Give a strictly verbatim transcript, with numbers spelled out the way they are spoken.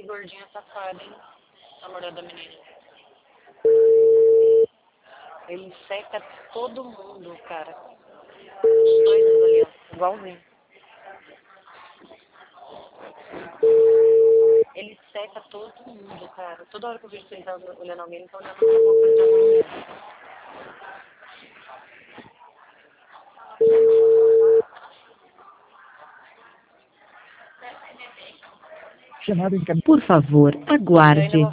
gordinho safado, hein? Namorado da menina. Ele seca todo mundo, cara. Os dois ali, ó. Igualzinho. Ele seca todo mundo, cara. Toda hora que eu vejo que ele tá olhando alguém, ele tá olhando alguma coisa de alguma mulher. Por favor, aguarde.